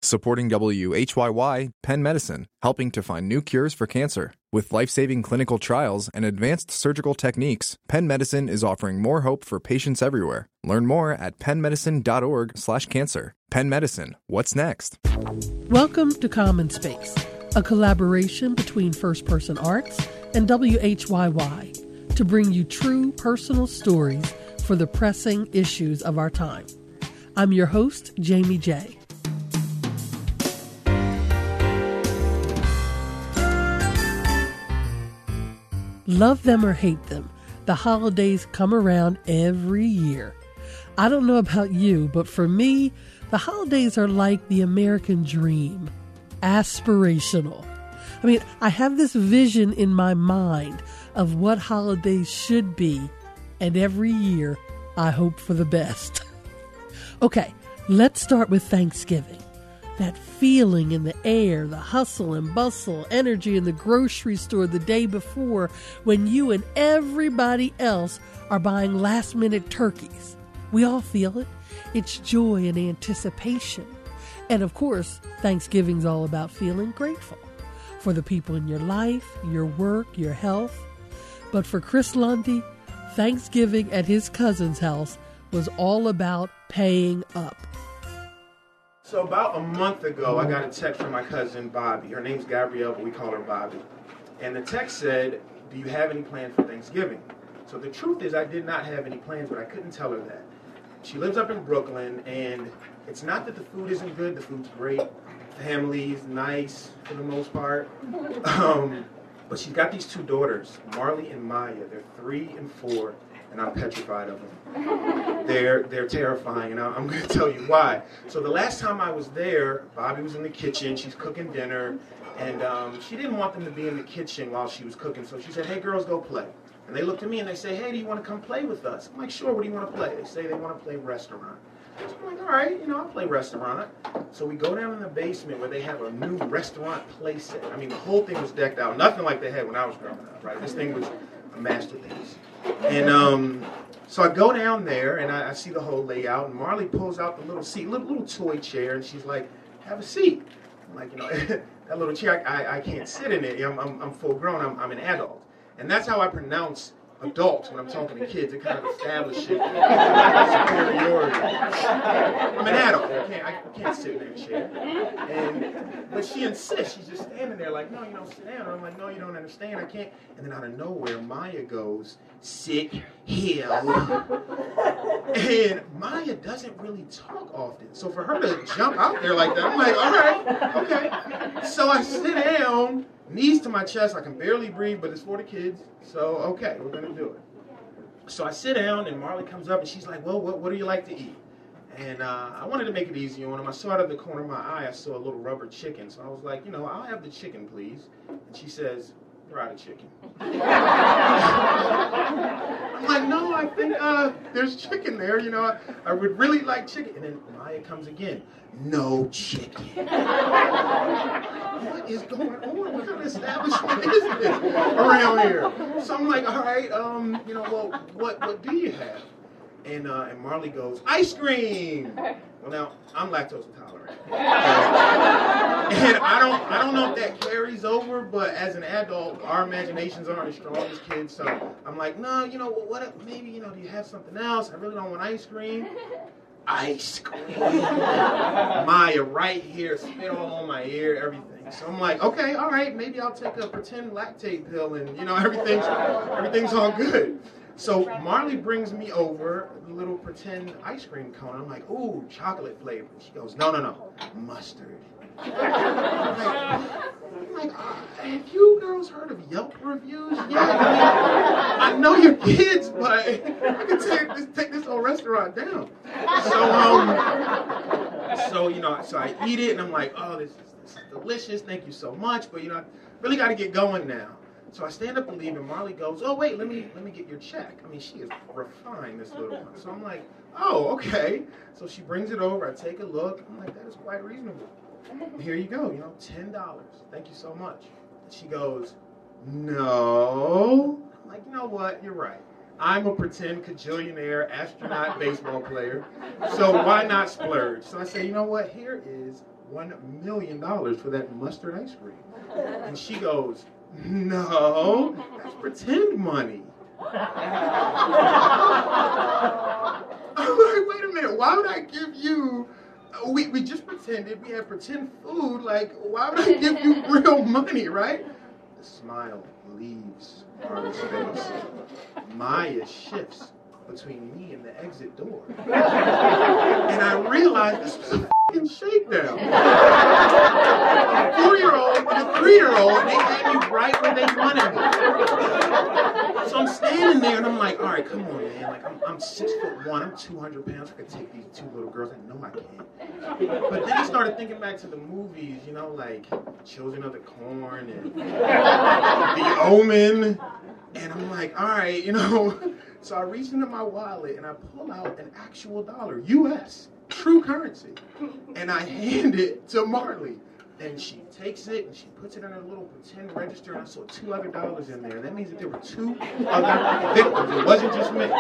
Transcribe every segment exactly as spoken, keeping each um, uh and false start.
Supporting W H Y Y, Penn Medicine, helping to find new cures for cancer. With life-saving clinical trials and advanced surgical techniques, Penn Medicine is offering more hope for patients everywhere. Learn more at pennmedicine.org slash cancer. Penn Medicine, what's next? Welcome to Common Space, a collaboration between First Person Arts and W H Y Y to bring you true personal stories for the pressing issues of our time. I'm your host, Jamie J. Love them or hate them, the holidays come around every year. I don't know about you, but for me, the holidays are like the American dream, aspirational. I mean, I have this vision in my mind of what holidays should be, and every year I hope for the best. Okay, let's start with Thanksgiving. That feeling in the air, the hustle and bustle, energy in the grocery store the day before when you and everybody else are buying last-minute turkeys. We all feel it. It's joy and anticipation. And of course, Thanksgiving's all about feeling grateful for the people in your life, your work, your health. But for Chris Lundy, Thanksgiving at his cousin's house was all about paying up. So about a month ago, I got a text from my cousin, Bobby. Her name's Gabrielle, but we call her Bobby. And the text said, do you have any plans for Thanksgiving? So the truth is I did not have any plans, but I couldn't tell her that. She lives up in Brooklyn, and it's not that the food isn't good. The food's great. Family's nice for the most part. Um, but she's got these two daughters, Marley and Maya. They're three and four, and I'm petrified of them. They're they're terrifying, and I'm going to tell you why. So the last time I was there, Bobby was in the kitchen. She's cooking dinner, and um, she didn't want them to be in the kitchen while she was cooking. So she said, hey, girls, go play. And they look at me, and they say, hey, do you want to come play with us? I'm like, sure, what do you want to play? They say they want to play restaurant. So I'm like, all right, you know, I'll play restaurant. So we go down in the basement where they have a new restaurant playset. I mean, the whole thing was decked out. Nothing like they had when I was growing up, right? This thing was a masterpiece. And um, so I go down there, and I, I see the whole layout, and Marley pulls out the little seat, little, little toy chair, and she's like, have a seat. I'm like, you know, that little chair, I, I, I can't sit in it. I'm, I'm, I'm full grown. I'm, I'm an adult. And that's how I pronounce adults when I'm talking to kids. It kind of establishes superiority. I'm an adult. I can't, I can't sit in that chair. And, but she insists. She's just standing there like, no, you don't sit down. And I'm like, no, you don't understand. I can't. And then out of nowhere, Maya goes, sit here. And Maya doesn't really talk often. So for her to jump out there like that, I'm like, all right, okay. So I sit down, knees to my chest. I can barely breathe, but it's for the kids. So, okay, we're going to do it. So I sit down, and Marley comes up, and she's like, well, what, what do you like to eat? And uh, I wanted to make it easy on him. I saw out of the corner of my eye, I saw a little rubber chicken. So I was like, you know, I'll have the chicken, please. And she says, you're out of chicken. I'm like, no, I think uh, there's chicken there. You know, I, I would really like chicken. And then Maya comes again. No chicken. What is going on? What kind of establishment is this around here? So I'm like, all right, um, you know, well, what what do you have? And uh, and Marley goes, ice cream. Well, now I'm lactose intolerant, and I don't I don't know if that carries over, but as an adult, our imaginations aren't as strong as kids. So I'm like, no, you know, what? If, maybe you know, do you have something else? I really don't want ice cream. Ice cream. Maya right here, spit all on my ear, everything. So I'm like, okay, all right, maybe I'll take a pretend lactate pill, and you know, everything's everything's all good. So Marley brings me over the little pretend ice cream cone. I'm like, ooh, chocolate flavor. She goes, no, no, no, mustard. I'm like, I'm like uh, have you girls heard of Yelp reviews? Yeah, I mean, I know you're kids, but I can take this, take this whole restaurant down. So, um, so you know, so I eat it, and I'm like, oh, this is, this is delicious. Thank you so much, but you know, I really got to get going now. So I stand up and leave, and Marley goes, oh, wait, let me let me get your check. I mean, she is refined, this little one. So I'm like, oh, okay. So she brings it over. I take a look. I'm like, that is quite reasonable. Here you go, you know, ten dollars. Thank you so much. And she goes, no. I'm like, you know what? You're right. I'm a pretend cajillionaire, astronaut, baseball player. So why not splurge? So I say, you know what? Here is one million dollars for that mustard ice cream. And she goes, no, that's pretend money. I'm like, wait a minute, why would I give you, we, we just pretended, we had pretend food, like, why would I give you real money, right? The smile leaves Marla's face. Maya shifts between me and the exit door. And I realized this was a f***ing shakedown. A four-year-old and a three-year-old, they had me right where they wanted me. So I'm standing there and I'm like, all right, come on, man. Like, I'm, I'm six foot one, I'm two hundred pounds. I could take these two little girls. I know I can. But then I started thinking back to the movies, you know, like Children of the Corn and The Omen. And I'm like, all right, you know. So I reach into my wallet and I pull out an actual dollar, U S, true currency. And I hand it to Marley. And she takes it and she puts it in her little pretend register, and I saw two other dollars in there. And that means that there were two other victims. It wasn't just me.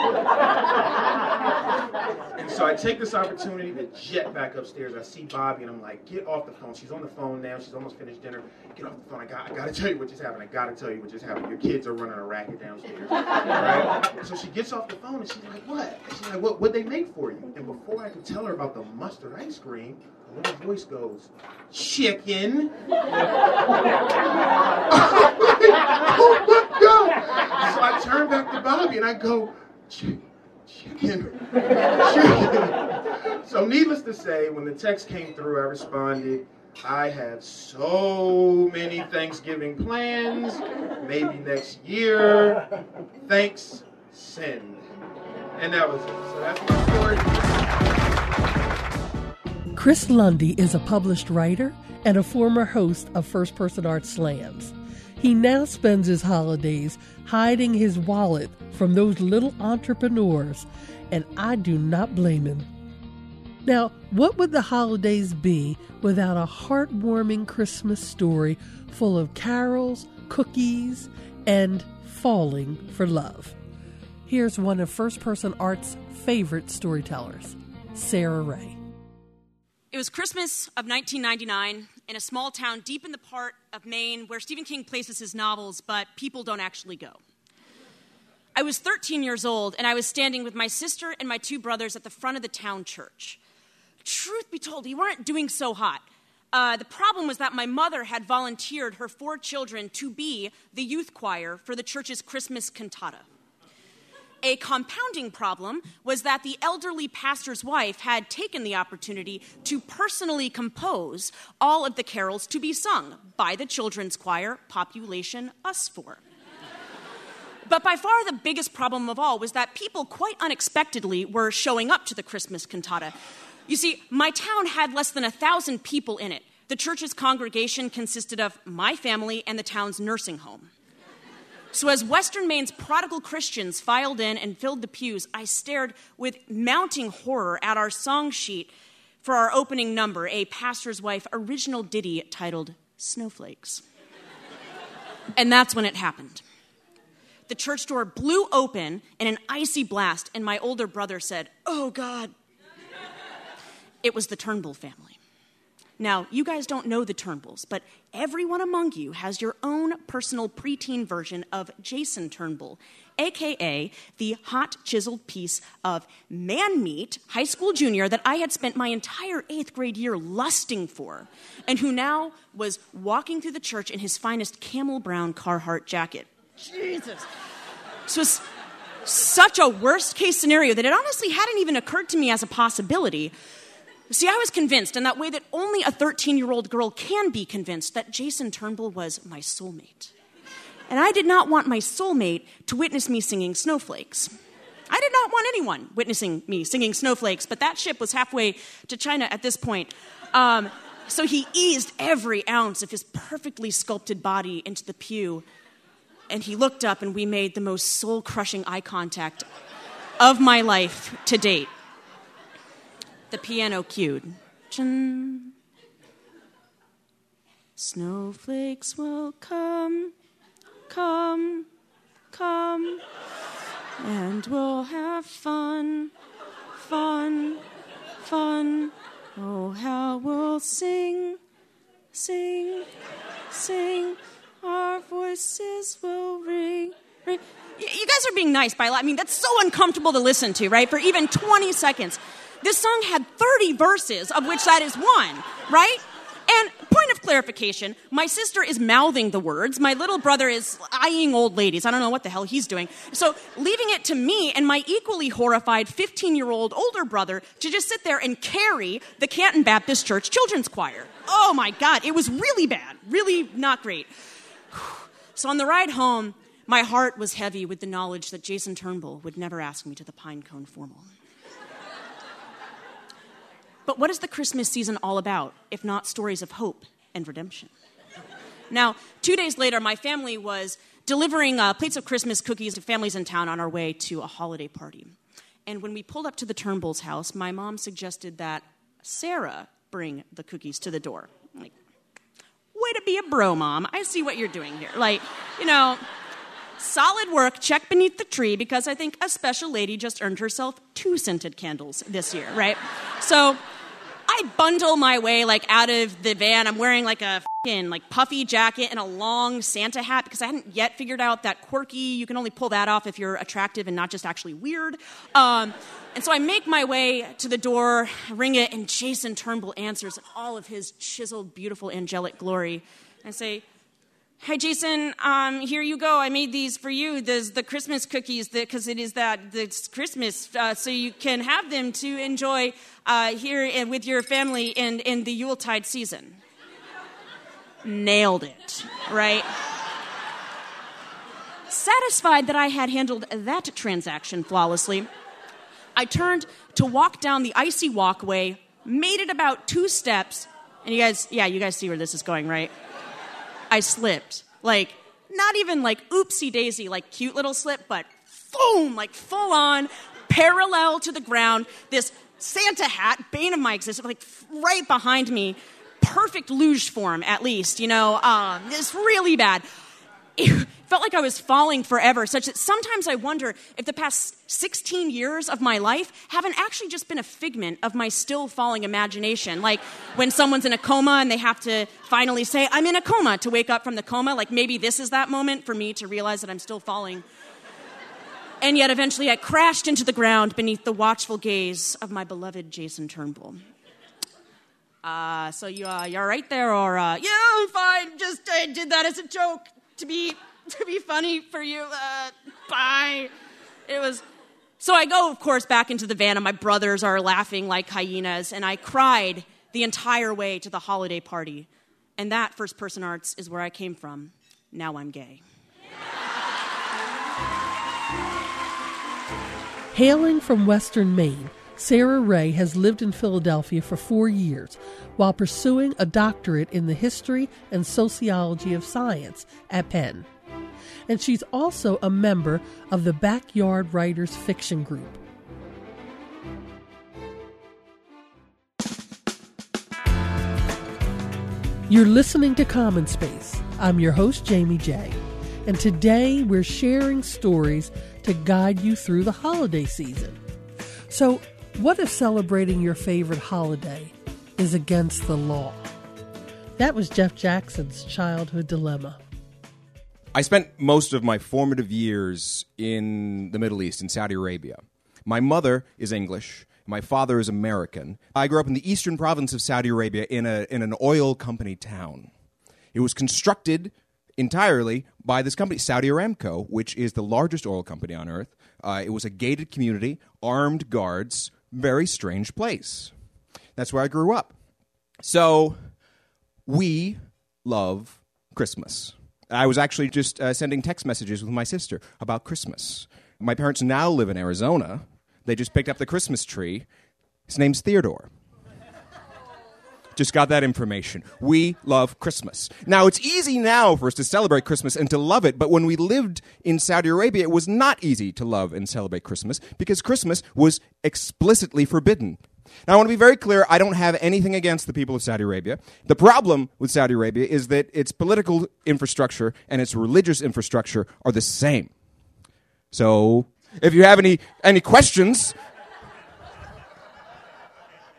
And so I take this opportunity to jet back upstairs. I see Bobby and I'm like, get off the phone. She's on the phone now. She's almost finished dinner. Get off the phone. I got I gotta tell you what just happened. I gotta tell you what just happened. Your kids are running a racket downstairs. Right? So she gets off the phone and she's like, what? And she's like, what what'd they make for you? And before I could tell her about the mustard ice cream, a little voice goes, chicken. Oh my God. So I turn back to Bobby and I go, chicken, chicken, chicken. So needless to say, when the text came through, I responded, I have so many Thanksgiving plans, maybe next year. Thanks, send. And that was it. So that's my story. Chris Lundy is a published writer and a former host of First Person Art Slams. He now spends his holidays hiding his wallet from those little entrepreneurs, and I do not blame him. Now, what would the holidays be without a heartwarming Christmas story full of carols, cookies, and falling for love? Here's one of First Person Art's favorite storytellers, Sarah Ray. It was Christmas of nineteen ninety-nine in a small town deep in the part of Maine where Stephen King places his novels, but people don't actually go. I was thirteen years old, and I was standing with my sister and my two brothers at the front of the town church. Truth be told, we weren't doing so hot. Uh, the problem was that my mother had volunteered her four children to be the youth choir for the church's Christmas cantata. A compounding problem was that the elderly pastor's wife had taken the opportunity to personally compose all of the carols to be sung by the children's choir, population us four. But by far the biggest problem of all was that people quite unexpectedly were showing up to the Christmas cantata. You see, my town had less than a thousand people in it. The church's congregation consisted of my family and the town's nursing home. So as Western Maine's prodigal Christians filed in and filled the pews, I stared with mounting horror at our song sheet for our opening number, a pastor's wife original ditty titled Snowflakes. And that's when it happened. The church door blew open in an icy blast, and my older brother said, "Oh, God." It was the Turnbull family. Now, you guys don't know the Turnbulls, but everyone among you has your own personal preteen version of Jason Turnbull, a k a the hot, chiseled piece of man-meat high school junior that I had spent my entire eighth grade year lusting for, and who now was walking through the church in his finest camel brown Carhartt jacket. Jesus. This was such a worst-case scenario that it honestly hadn't even occurred to me as a possibility. See, I was convinced, in that way that only a thirteen-year-old girl can be convinced, that Jason Turnbull was my soulmate. And I did not want my soulmate to witness me singing Snowflakes. I did not want anyone witnessing me singing Snowflakes, but that ship was halfway to China at this point. Um, so he eased every ounce of his perfectly sculpted body into the pew, and he looked up, and we made the most soul-crushing eye contact of my life to date. The piano cued. Chin. Snowflakes will come, come, come, and we'll have fun, fun, fun, Oh, how we'll sing, sing, sing, our voices will ring, ring. You guys are being nice by a lot. I mean, that's so uncomfortable to listen to, right? For even twenty seconds. This song had thirty verses, of which that is one, right? And point of clarification, my sister is mouthing the words. My little brother is eyeing old ladies. I don't know what the hell he's doing. So leaving it to me and my equally horrified fifteen-year-old older brother to just sit there and carry the Canton Baptist Church Children's Choir. Oh, my God. It was really bad. Really not great. So on the ride home, my heart was heavy with the knowledge that Jason Turnbull would never ask me to the Pinecone Formal. But what is the Christmas season all about, if not stories of hope and redemption? Now, two days later, my family was delivering uh, plates of Christmas cookies to families in town on our way to a holiday party. And when we pulled up to the Turnbull's house, my mom suggested that Sarah bring the cookies to the door. I'm like, way to be a bro, Mom. I see what you're doing here. Like, you know, solid work, check beneath the tree, because I think a special lady just earned herself two scented candles this year, right? So I bundle my way, like, out of the van. I'm wearing, like, a f***ing, like, puffy jacket and a long Santa hat because I hadn't yet figured out that quirky, you can only pull that off if you're attractive and not just actually weird. Um, and so I make my way to the door, ring it, and Jason Turnbull answers in all of his chiseled, beautiful, angelic glory. I say, "Hi, Jason, um, here you go. I made these for you, the, the Christmas cookies, because it is that it's Christmas, uh, so you can have them to enjoy uh, here and with your family in, in the Yuletide season." Nailed it, right? Satisfied that I had handled that transaction flawlessly, I turned to walk down the icy walkway, made it about two steps, and you guys, yeah, you guys see where this is going, right? I slipped. Like, not even like oopsie daisy, like cute little slip, but boom, like full on, parallel to the ground, this Santa hat, bane of my existence, like right behind me, perfect luge form at least, you know, um, it's really bad. It felt like I was falling forever, such that sometimes I wonder if the past sixteen years of my life haven't actually just been a figment of my still falling imagination. Like when someone's in a coma and they have to finally say, "I'm in a coma," to wake up from the coma, like maybe this is that moment for me to realize that I'm still falling. And yet eventually I crashed into the ground beneath the watchful gaze of my beloved Jason Turnbull. Uh, so you, uh, you're right there, or, uh, yeah, I'm fine, just I did that as a joke. To be to be funny for you, uh, bye. It was, so I go, of course, back into the van, and my brothers are laughing like hyenas, and I cried the entire way to the holiday party. And that, First Person Arts, is where I came from. Now I'm gay. Hailing from Western Maine, Sarah Ray has lived in Philadelphia for four years while pursuing a doctorate in the history and sociology of science at Penn. And she's also a member of the Backyard Writers Fiction Group. You're listening to Common Space. I'm your host, Jamie J. And today we're sharing stories to guide you through the holiday season. So, what if celebrating your favorite holiday is against the law? That was Jeff Jackson's childhood dilemma. I spent most of my formative years in the Middle East, in Saudi Arabia. My mother is English. My father is American. I grew up in the eastern province of Saudi Arabia in a in an oil company town. It was constructed entirely by this company, Saudi Aramco, which is the largest oil company on earth. Uh, it was a gated community, armed guards, very strange place. That's where I grew up. So we love Christmas. I was actually just uh, sending text messages with my sister about Christmas. My parents now live in Arizona. They just picked up the Christmas tree. His name's Theodore. Just got that information. We love Christmas. Now, it's easy now for us to celebrate Christmas and to love it, but when we lived in Saudi Arabia, it was not easy to love and celebrate Christmas because Christmas was explicitly forbidden. Now, I want to be very clear, I don't have anything against the people of Saudi Arabia. The problem with Saudi Arabia is that its political infrastructure and its religious infrastructure are the same. So, if you have any any questions,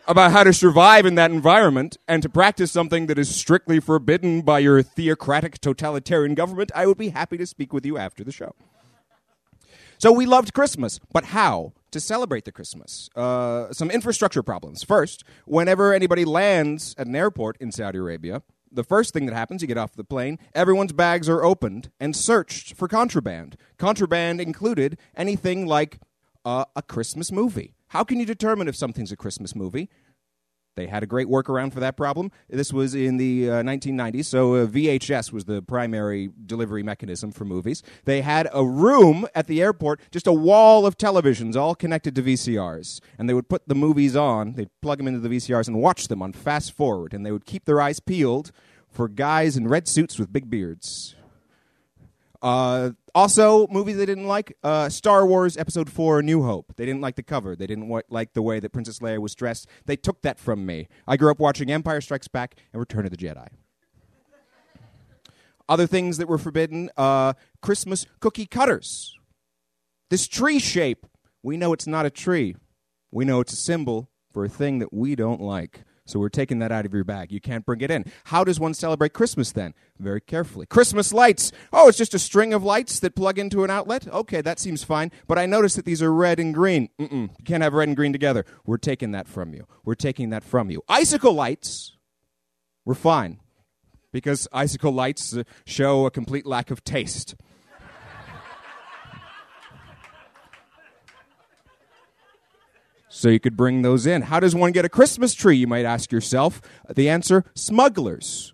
about how to survive in that environment and to practice something that is strictly forbidden by your theocratic totalitarian government, I would be happy to speak with you after the show. So we loved Christmas, but how to celebrate the Christmas? Uh, some infrastructure problems. First, whenever anybody lands at an airport in Saudi Arabia, the first thing that happens, you get off the plane, everyone's bags are opened and searched for contraband. Contraband included anything like uh, a Christmas movie. How can you determine if something's a Christmas movie? They had a great workaround for that problem. This was in the uh, nineteen nineties, so uh, V H S was the primary delivery mechanism for movies. They had a room at the airport, just a wall of televisions all connected to V C Rs. And they would put the movies on, they'd plug them into the V C Rs and watch them on fast forward. And they would keep their eyes peeled for guys in red suits with big beards. Uh, also, movies they didn't like, uh, Star Wars Episode four, A New Hope. They didn't like the cover. They didn't wa- like the way that Princess Leia was dressed. They took that from me. I grew up watching Empire Strikes Back and Return of the Jedi. Other things that were forbidden, uh, Christmas cookie cutters. This tree shape, we know it's not a tree. We know it's a symbol for a thing that we don't like. So we're taking that out of your bag. You can't bring it in. How does one celebrate Christmas then? Very carefully. Christmas lights. Oh, it's just a string of lights that plug into an outlet? Okay, that seems fine. But I noticed that these are red and green. Mm-mm. You can't have red and green together. We're taking that from you. We're taking that from you. Icicle lights, we're fine. Because icicle lights uh, show a complete lack of taste. So you could bring those in. How does one get a Christmas tree, you might ask yourself? The answer, smugglers.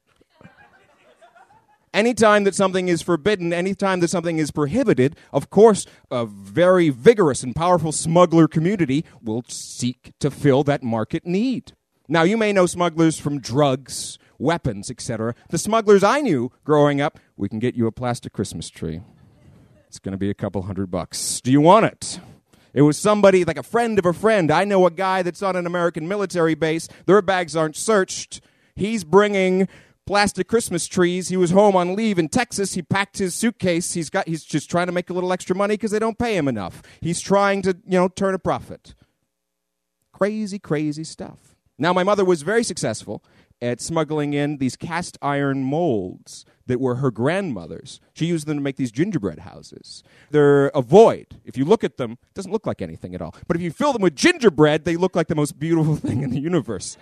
Anytime that something is forbidden, anytime that something is prohibited, of course, a very vigorous and powerful smuggler community will seek to fill that market need. Now, you may know smugglers from drugs, weapons, et cetera. The smugglers I knew growing up, we can get you a plastic Christmas tree. It's going to be a couple hundred bucks. Do you want it? It was somebody, like a friend of a friend. I know a guy that's on an American military base. Their bags aren't searched. He's bringing plastic Christmas trees. He was home on leave in Texas. He packed his suitcase. He's got. He's just trying to make a little extra money because they don't pay him enough. He's trying to, you know, turn a profit. Crazy, crazy stuff. Now, my mother was very successful at smuggling in these cast iron molds that were her grandmother's. She used them to make these gingerbread houses. They're a void. If you look at them, it doesn't look like anything at all. But if you fill them with gingerbread, they look like the most beautiful thing in the universe.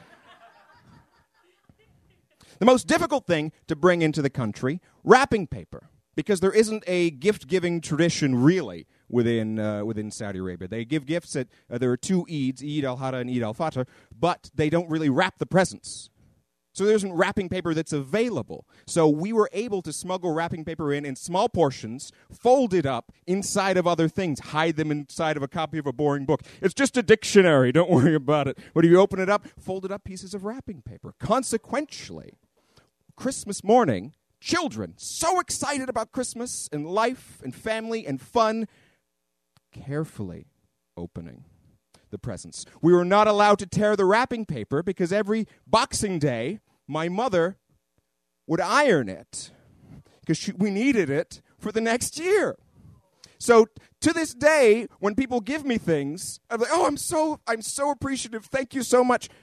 The most difficult thing to bring into the country, wrapping paper, because there isn't a gift-giving tradition really within uh, within Saudi Arabia. They give gifts at, uh, there are two Eids, Eid al-Adha and Eid al-Fitr, but they don't really wrap the presents. So there isn't wrapping paper that's available. So we were able to smuggle wrapping paper in in small portions, fold it up inside of other things, hide them inside of a copy of a boring book. It's just a dictionary. Don't worry about it. But if you open it up, folded up pieces of wrapping paper. Consequently, Christmas morning, children so excited about Christmas and life and family and fun, carefully opening the presents. We were not allowed to tear the wrapping paper because every Boxing Day, my mother would iron it because we needed it for the next year. So to this day, when people give me things, I'm like, oh, I'm so, I'm so appreciative. Thank you so much.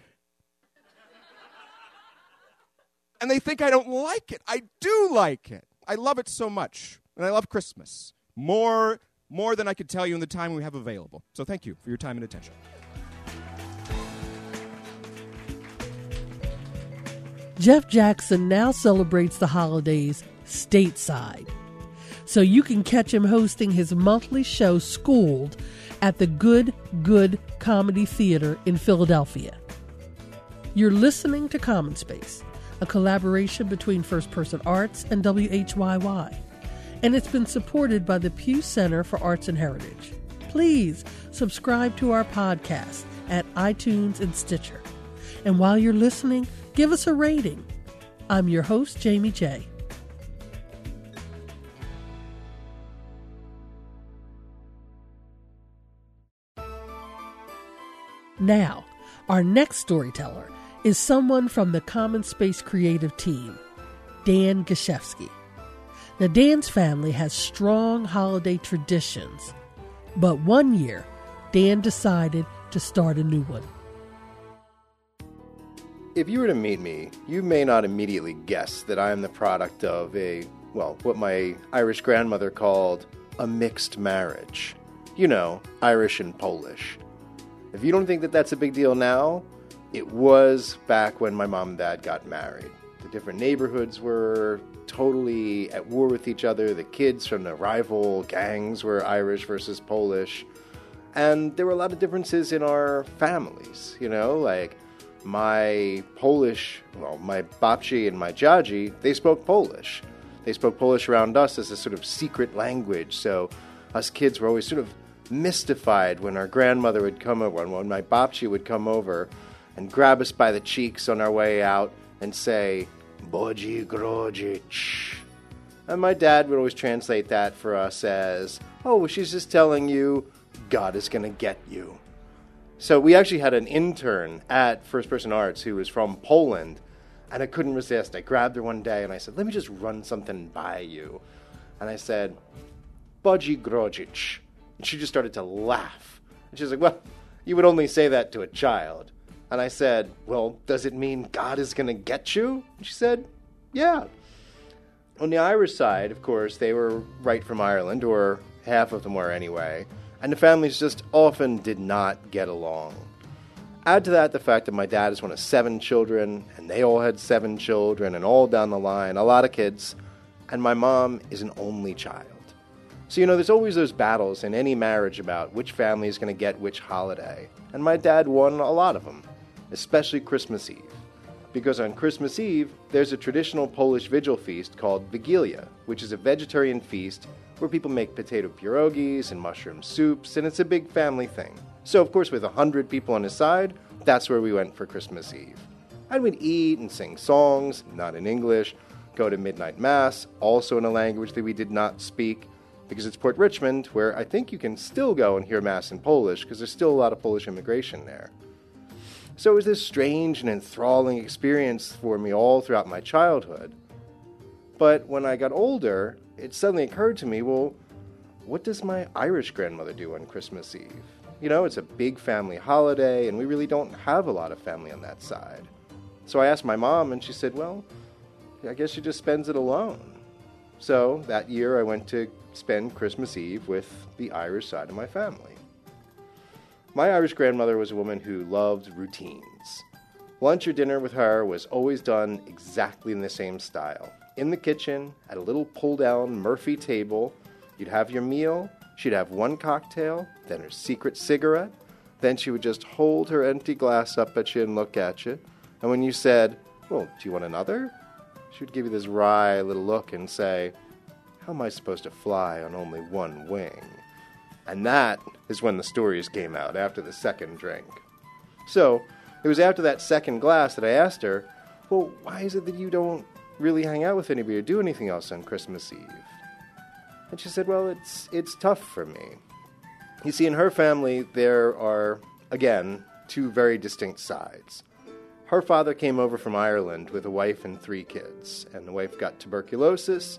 And they think I don't like it. I do like it. I love it so much. And I love Christmas. More More than I could tell you in the time we have available. So thank you for your time and attention. Jeff Jackson now celebrates the holidays stateside. So you can catch him hosting his monthly show, Schooled, at the Good Good Comedy Theater in Philadelphia. You're listening to Common Space, a collaboration between First Person Arts and W H Y Y. And it's been supported by the Pew Center for Arts and Heritage. Please subscribe to our podcast at iTunes and Stitcher. And while you're listening, give us a rating. I'm your host, Jamie J. Now, our next storyteller is someone from the Common Space creative team, Dan Gashevsky. Now, Dan's family has strong holiday traditions, but one year, Dan decided to start a new one. If you were to meet me, you may not immediately guess that I am the product of a, well, what my Irish grandmother called a mixed marriage. You know, Irish and Polish. If you don't think that that's a big deal now, it was back when my mom and dad got married. The different neighborhoods were totally at war with each other. The kids from the rival gangs were Irish versus Polish. And there were a lot of differences in our families, you know, like my Polish, well, my babci and my dziadzi, they spoke Polish. They spoke Polish around us as a sort of secret language, so us kids were always sort of mystified when our grandmother would come over, when my babci would come over and grab us by the cheeks on our way out and say, Boji Grodzic. And my dad would always translate that for us as, oh, well, she's just telling you God is going to get you. So we actually had an intern at First Person Arts who was from Poland, and I couldn't resist. I grabbed her one day and I said, let me just run something by you. And I said, Boji Grodzic. And she just started to laugh. And she was like, well, you would only say that to a child. And I said, well, does it mean God is going to get you? And she said, yeah. On the Irish side, of course, they were right from Ireland, or half of them were anyway. And the families just often did not get along. Add to that the fact that my dad is one of seven children, and they all had seven children, and all down the line, a lot of kids, and my mom is an only child. So, you know, there's always those battles in any marriage about which family is going to get which holiday, and my dad won a lot of them, especially Christmas Eve. Because on Christmas Eve, there's a traditional Polish vigil feast called Wigilia, which is a vegetarian feast where people make potato pierogies and mushroom soups, and it's a big family thing. So, of course, with a hundred people on his side, that's where we went for Christmas Eve. And we'd eat and sing songs, not in English, go to midnight mass, also in a language that we did not speak, because it's Port Richmond, where I think you can still go and hear mass in Polish, because there's still a lot of Polish immigration there. So it was this strange and enthralling experience for me all throughout my childhood. But when I got older, it suddenly occurred to me, well, what does my Irish grandmother do on Christmas Eve? You know, it's a big family holiday, and we really don't have a lot of family on that side. So I asked my mom, and she said, well, I guess she just spends it alone. So that year I went to spend Christmas Eve with the Irish side of my family. My Irish grandmother was a woman who loved routines. Lunch or dinner with her was always done exactly in the same style. In the kitchen, at a little pull-down Murphy table, you'd have your meal, she'd have one cocktail, then her secret cigarette, then she would just hold her empty glass up at you and look at you. And when you said, well, do you want another? She would give you this wry little look and say, how am I supposed to fly on only one wing? And that is when the stories came out, after the second drink. So, it was after that second glass that I asked her, well, why is it that you don't really hang out with anybody or do anything else on Christmas Eve? And she said, well, it's it's tough for me. You see, in her family, there are, again, two very distinct sides. Her father came over from Ireland with a wife and three kids, and the wife got tuberculosis,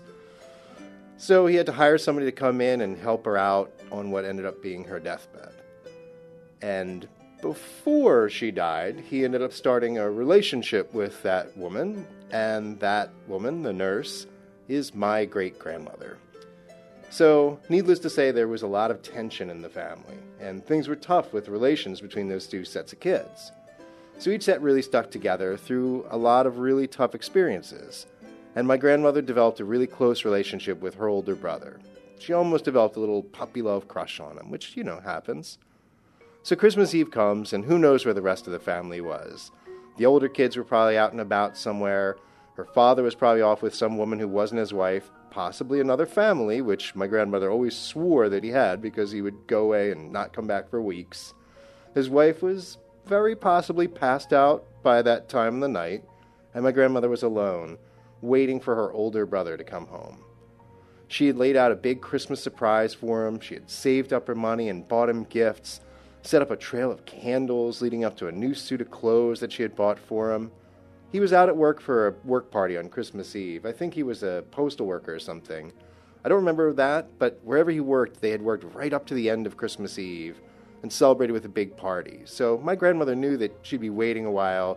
so he had to hire somebody to come in and help her out on what ended up being her deathbed. And before she died, he ended up starting a relationship with that woman, and that woman, the nurse, is my great-grandmother. So, needless to say, there was a lot of tension in the family, and things were tough with relations between those two sets of kids. So each set really stuck together through a lot of really tough experiences, and my grandmother developed a really close relationship with her older brother. She almost developed a little puppy love crush on him, which, you know, happens. So Christmas Eve comes, and who knows where the rest of the family was. The older kids were probably out and about somewhere. Her father was probably off with some woman who wasn't his wife, possibly another family, which my grandmother always swore that he had because he would go away and not come back for weeks. His wife was very possibly passed out by that time of the night, and my grandmother was alone, waiting for her older brother to come home. She had laid out a big Christmas surprise for him. She had saved up her money and bought him gifts, set up a trail of candles leading up to a new suit of clothes that she had bought for him. He was out at work for a work party on Christmas Eve. I think he was a postal worker or something. I don't remember that, but wherever he worked, they had worked right up to the end of Christmas Eve and celebrated with a big party. So my grandmother knew that she'd be waiting a while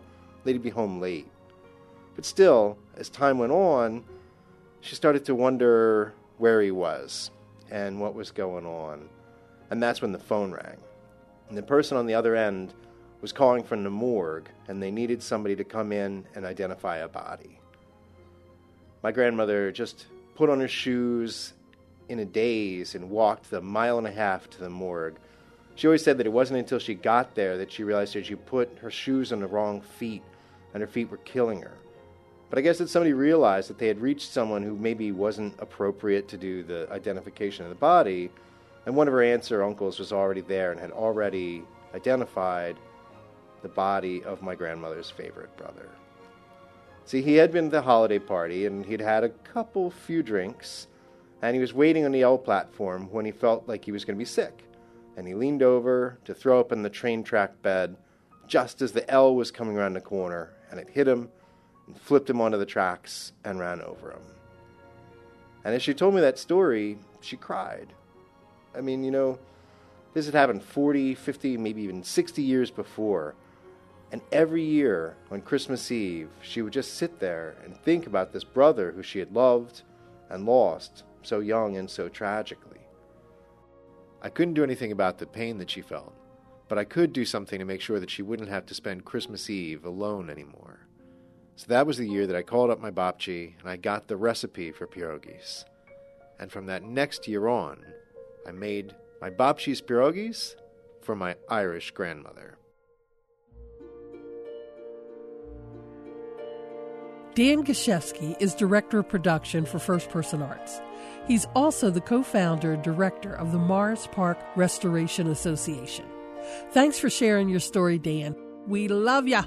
that he'd be home late. But still, as time went on, she started to wonder where he was and what was going on. And that's when the phone rang. And the person on the other end was calling from the morgue, and they needed somebody to come in and identify a body. My grandmother just put on her shoes in a daze and walked the mile and a half to the morgue. She always said that it wasn't until she got there that she realized that she put her shoes on the wrong feet, and her feet were killing her. But I guess that somebody realized that they had reached someone who maybe wasn't appropriate to do the identification of the body, and one of her aunts or uncles was already there and had already identified the body of my grandmother's favorite brother. See, he had been at the holiday party, and he'd had a couple few drinks, and he was waiting on the L platform when he felt like he was going to be sick. And he leaned over to throw up in the train track bed just as the L was coming around the corner, and it hit him and flipped him onto the tracks and ran over him. And as she told me that story, she cried. I mean, you know, this had happened forty, fifty, maybe even sixty years before. And every year on Christmas Eve, she would just sit there and think about this brother who she had loved and lost so young and so tragically. I couldn't do anything about the pain that she felt, but I could do something to make sure that she wouldn't have to spend Christmas Eve alone anymore. So that was the year that I called up my babci and I got the recipe for pierogies. And from that next year on, I made my babci's pierogies for my Irish grandmother. Dan Gashevsky is Director of Production for First Person Arts. He's also the co-founder and director of the Morris Park Restoration Association. Thanks for sharing your story, Dan. We love ya!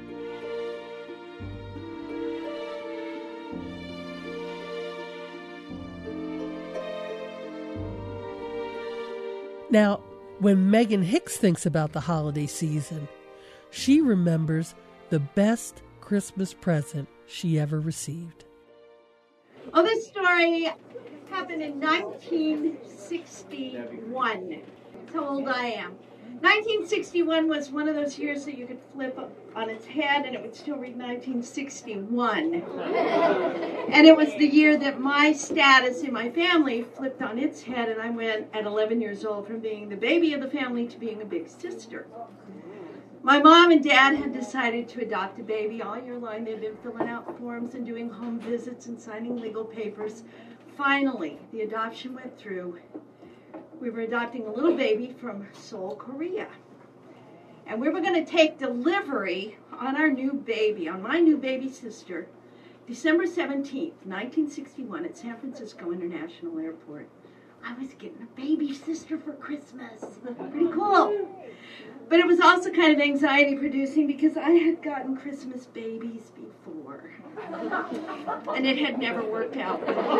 Now, when Megan Hicks thinks about the holiday season, she remembers the best Christmas present she ever received. Oh, this story happened in nineteen sixty-one. That's how old I am. nineteen sixty-one was one of those years that you could flip on its head and it would still read nineteen sixty-one. And it was the year that my status in my family flipped on its head, and I went at eleven years old from being the baby of the family to being a big sister. My mom and dad had decided to adopt a baby. All year long they'd been filling out forms and doing home visits and signing legal papers. Finally, the adoption went through. We were adopting a little baby from Seoul, Korea. And we were going to take delivery on our new baby, on my new baby sister, December seventeenth, nineteen sixty-one at San Francisco International Airport. I was getting a baby sister for Christmas. Pretty cool. But it was also kind of anxiety-producing because I had gotten Christmas babies before. And it had never worked out.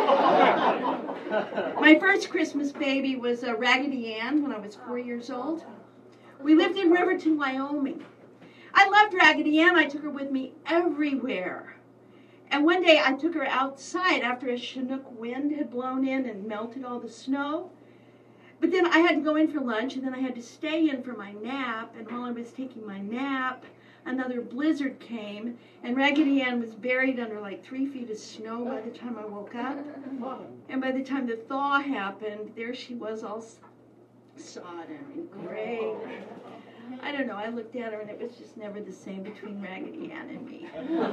My first Christmas baby was a Raggedy Ann when I was four years old. We lived in Riverton, Wyoming. I loved Raggedy Ann. I took her with me everywhere. And one day I took her outside after a Chinook wind had blown in and melted all the snow. But then I had to go in for lunch, and then I had to stay in for my nap. And while I was taking my nap, another blizzard came, and Raggedy Ann was buried under like three feet of snow by the time I woke up. And by the time the thaw happened, there she was all sodden and gray. I don't know, I looked at her and it was just never the same between Raggedy Ann and me.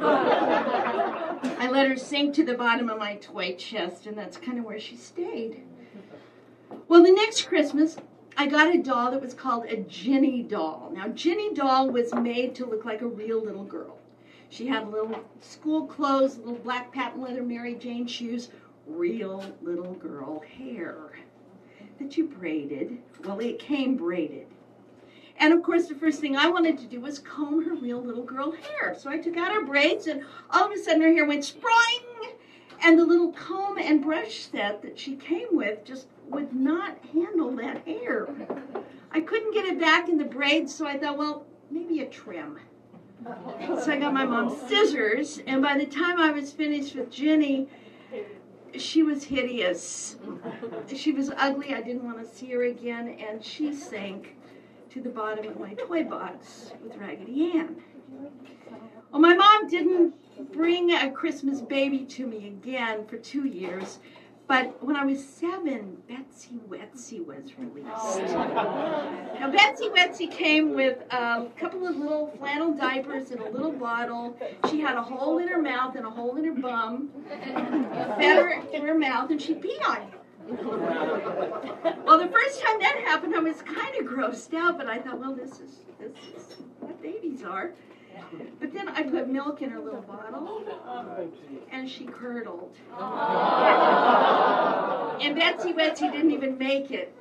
I let her sink to the bottom of my toy chest, and that's kind of where she stayed. Well, the next Christmas, I got a doll that was called a Ginny doll. Now, Ginny doll was made to look like a real little girl. She had little school clothes, little black patent leather Mary Jane shoes, real little girl hair that you braided. Well, it came braided. And, of course, the first thing I wanted to do was comb her real little girl hair. So I took out her braids, and all of a sudden her hair went sprawling, and the little comb and brush set that she came with just would not handle that hair. I couldn't get it back in the braids, so I thought, well, maybe a trim. So I got my mom's scissors, and by the time I was finished with Ginny, she was hideous. She was ugly. I didn't want to see her again, and she sank to the bottom of my toy box with Raggedy Ann. Well, my mom didn't bring a Christmas baby to me again for two years. But when I was seven, Betsy Wetsy was released. Now, Betsy Wetsy came with a couple of little flannel diapers and a little bottle. She had a hole in her mouth and a hole in her bum, a feather in her mouth, and she'd pee on you. Well, the first time that happened, I was kind of grossed out, but I thought, well, this is, this is what babies are. But then I put milk in her little bottle, and she curdled. And Betsy Wetsy didn't even make it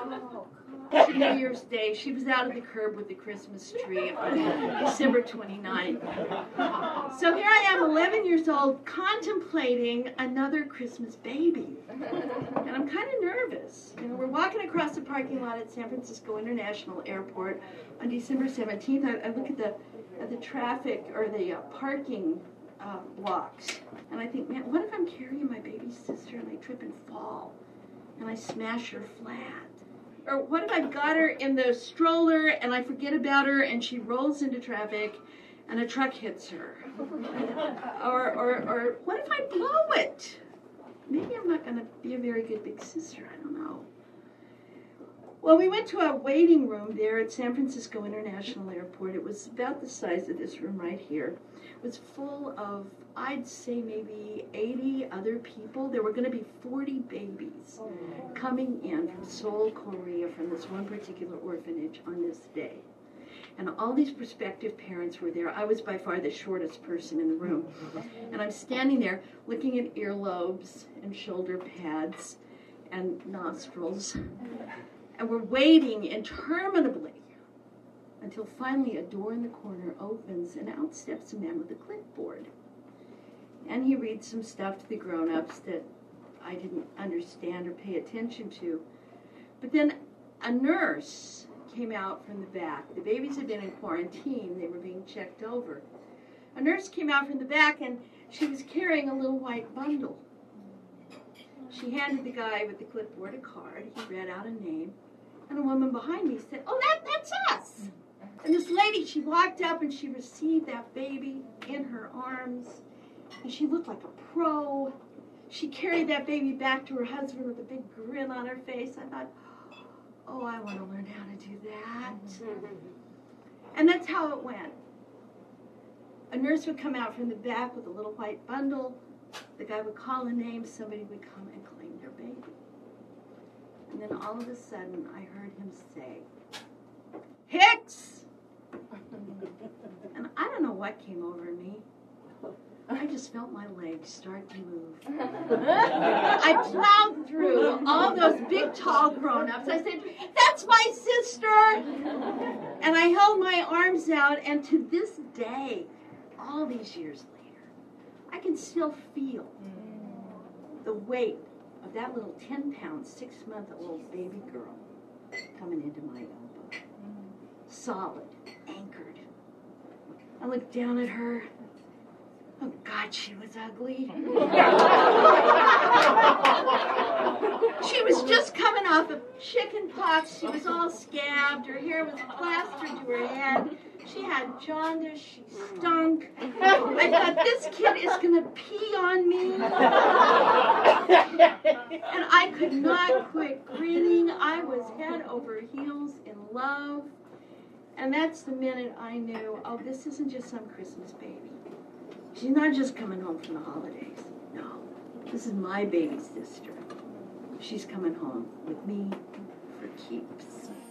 to New Year's Day. She was out of the curb with the Christmas tree on December twenty-ninth. So here I am, eleven years old, contemplating another Christmas baby. And I'm kind of nervous. You know, we're walking across the parking lot at San Francisco International Airport on December seventeenth. I, I look at the at the traffic or the uh, parking uh, blocks, and I think, man, what if I'm carrying my baby sister and I trip and fall and I smash her flat? Or what if I've got her in the stroller and I forget about her and she rolls into traffic and a truck hits her? or, or, or what if I blow it? Maybe I'm not going to be a very good big sister. I don't know. Well, we went to a waiting room there at San Francisco International Airport. It was about the size of this room right here. It was full of, I'd say, maybe eighty other people. There were going to be forty babies coming in from Seoul, Korea, from this one particular orphanage on this day. And all these prospective parents were there. I was by far the shortest person in the room. And I'm standing there looking at earlobes and shoulder pads and nostrils. And we're waiting interminably until finally a door in the corner opens and out steps a man with a clipboard. And he reads some stuff to the grown-ups that I didn't understand or pay attention to. But then a nurse came out from the back. The babies had been in quarantine. They were being checked over. A nurse came out from the back, and she was carrying a little white bundle. She handed the guy with the clipboard a card. He read out a name. And a woman behind me said, oh, that, that's us. And this lady, she walked up and she received that baby in her arms. And she looked like a pro. She carried that baby back to her husband with a big grin on her face. I thought, oh, I want to learn how to do that. And that's how it went. A nurse would come out from the back with a little white bundle. The guy would call a name. Somebody would come and claim their baby. And then all of a sudden, I heard him say, Hicks! And I don't know what came over me. I just felt my legs start to move. I plowed through all those big, tall grown-ups. I said, that's my sister! And I held my arms out, and to this day, all these years later, I can still feel the weight of that little ten-pound, six-month-old baby girl coming into my elbow. Solid, anchored. I looked down at her. Oh, God, she was ugly. She was just coming off of chicken pox. She was all scabbed. Her hair was plastered to her head. She had jaundice. She stunk. I thought, this kid is going to pee on me. And I could not quit grinning. I was head over heels in love. And that's the minute I knew, oh, this isn't just some Christmas baby. She's not just coming home from the holidays. No, this is my baby sister. She's coming home with me for keeps.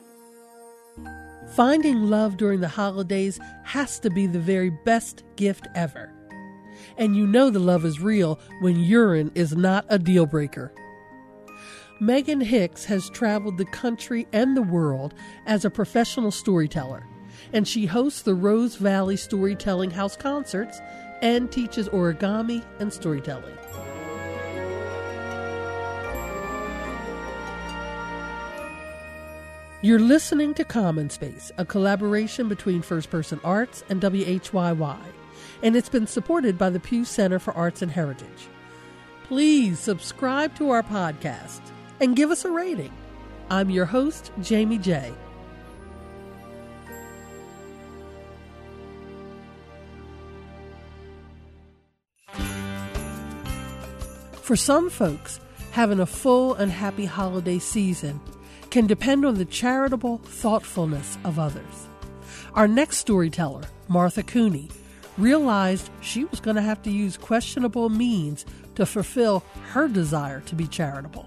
Finding love during the holidays has to be the very best gift ever. And you know the love is real when urine is not a deal breaker. Megan Hicks has traveled the country and the world as a professional storyteller, and she hosts the Rose Valley Storytelling House concerts and teaches origami and storytelling. You're listening to Common Space, a collaboration between First Person Arts and W H Y Y, and it's been supported by the Pew Center for Arts and Heritage. Please subscribe to our podcast and give us a rating. I'm your host, Jamie J. For some folks, having a full and happy holiday season can depend on the charitable thoughtfulness of others. Our next storyteller, Martha Cooney, realized she was going to have to use questionable means to fulfill her desire to be charitable.